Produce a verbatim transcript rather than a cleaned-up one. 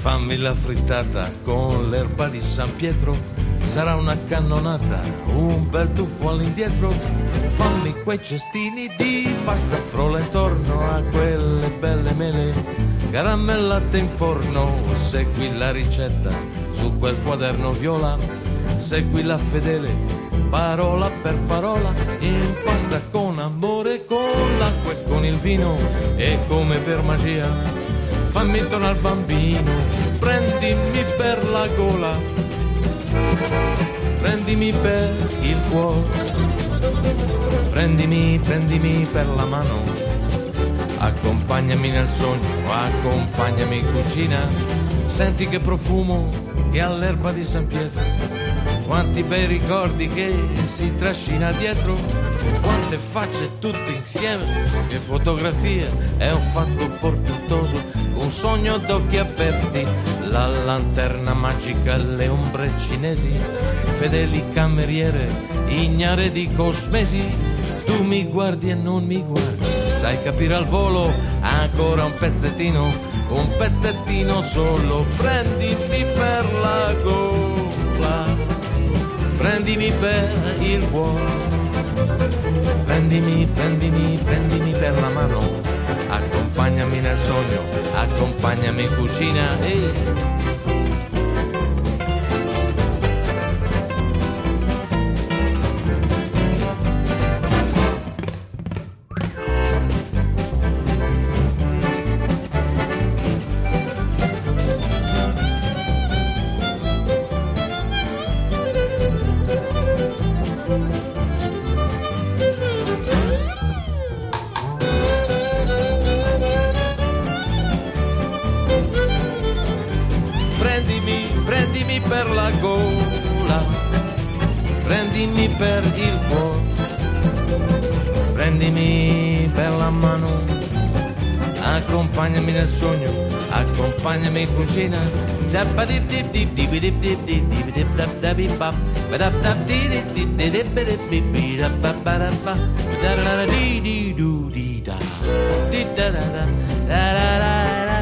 fammi la frittata con l'erba di San Pietro, sarà una cannonata, un bel tuffo all'indietro. Fammi quei cestini di pasta frolla intorno a quelle belle mele caramellate in forno. Segui la ricetta su quel quaderno viola, seguila fedele parola per parola, impasta con amore, con l'acqua e con il vino, e come per magia fammi tornare bambino. Prendimi per la gola, prendimi per il cuore, prendimi, prendimi per la mano, accompagnami nel sogno, accompagnami in cucina. Senti che profumo che ha l'erba di San Pietro, quanti bei ricordi che si trascina dietro, quante facce tutte insieme, che fotografia, è un fatto portentoso, un sogno d'occhi aperti, la lanterna magica, le ombre cinesi, fedeli cameriere, ignare di cosmesi. Tu mi guardi e non mi guardi, sai capire al volo, ancora un pezzettino, un pezzettino solo. Prendimi per la gola, prendimi per il cuore, prendimi, prendimi, prendimi per la mano, accompagnami nel sogno, accompagnami in cucina. Ehi. Prendimi per la gola, prendimi per il cuore, prendimi per la mano, accompagnami nel sogno, accompagnami in cucina. Da